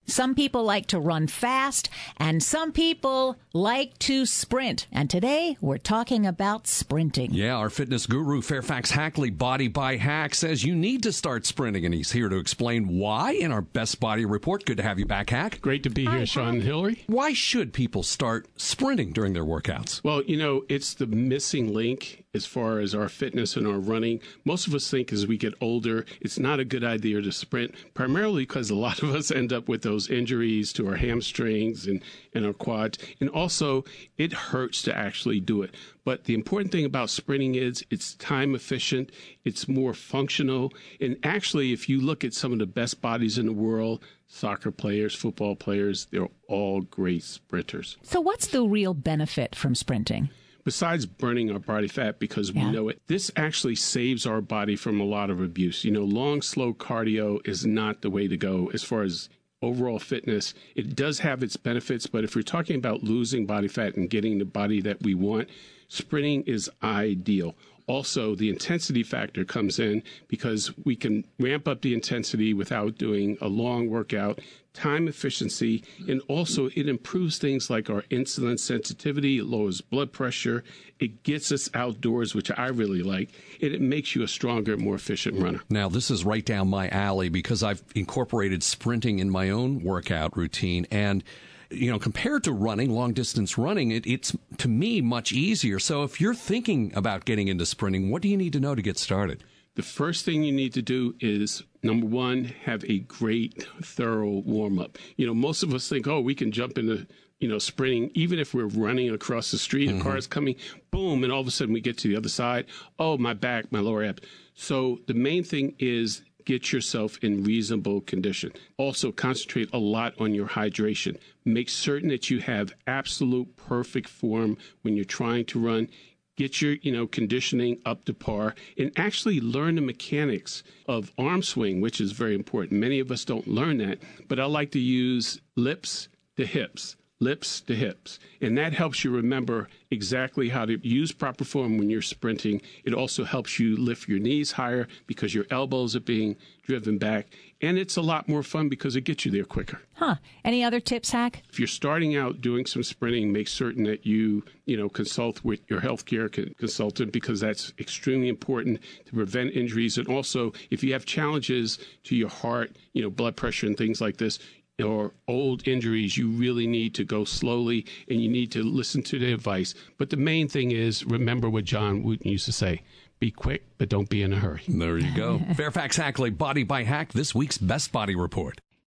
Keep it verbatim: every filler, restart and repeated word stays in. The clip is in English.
Some people like to run fast, and some people like to sprint. And today, we're talking about sprinting. Yeah, our fitness guru, Fairfax Hackley, Body by Hack, says you need to start sprinting, and he's here to explain why in our Best Body Report. Good to have you back, Hack. Great to be Hi, here, Sean and Hillary. Why should people start sprinting during their workouts? Well, you know, it's the missing link as far as our fitness and our running. Most of us think as we get older, it's not a good idea to sprint, primarily because a lot of us end up with those injuries to our hamstrings and, and our quads. And also, it hurts to actually do it. But the important thing about sprinting is it's time efficient, it's more functional. And actually, if you look at some of the best bodies in the world, soccer players, football players, they're all great sprinters. So what's the real benefit from sprinting? Besides burning our body fat, because we Yeah. know it, this actually saves our body from a lot of abuse. You know, long, slow cardio is not the way to go as far as overall fitness. It does have its benefits, but if we're talking about losing body fat and getting the body that we want, sprinting is ideal. Also, the intensity factor comes in because we can ramp up the intensity without doing a long workout, time efficiency, and also it improves things like our insulin sensitivity, it lowers blood pressure, it gets us outdoors, which I really like, and it makes you a stronger, more efficient runner. Now, this is right down my alley because I've incorporated sprinting in my own workout routine, and you know, compared to running, long-distance running, it, it's, to me, much easier. So if you're thinking about getting into sprinting, what do you need to know to get started? The first thing you need to do is, number one, have a great, thorough warm-up. You know, most of us think, oh, we can jump into, you know, sprinting, even if we're running across the street, Mm-hmm. a car is coming, boom, and all of a sudden we get to the other side. Oh, my back, my lower abs. So the main thing is get yourself in reasonable condition. Also, concentrate a lot on your hydration. Make certain that you have absolute perfect form when you're trying to run. Get your, you know, conditioning up to par and actually learn the mechanics of arm swing, which is very important. Many of us don't learn that, but I like to use lips to hips. Lips to hips. And that helps you remember exactly how to use proper form when you're sprinting. It also helps you lift your knees higher because your elbows are being driven back. And it's a lot more fun because it gets you there quicker. Huh. Any other tips, Hack? If you're starting out doing some sprinting, make certain that you, you know, consult with your healthcare consultant because that's extremely important to prevent injuries. And also, if you have challenges to your heart, you know, blood pressure and things like this, or old injuries, you really need to go slowly and you need to listen to the advice. But the main thing is, remember what John Wooten used to say, be quick, but don't be in a hurry. There you go. Fairfax Hackley, Body by Hack, this week's Best Body Report.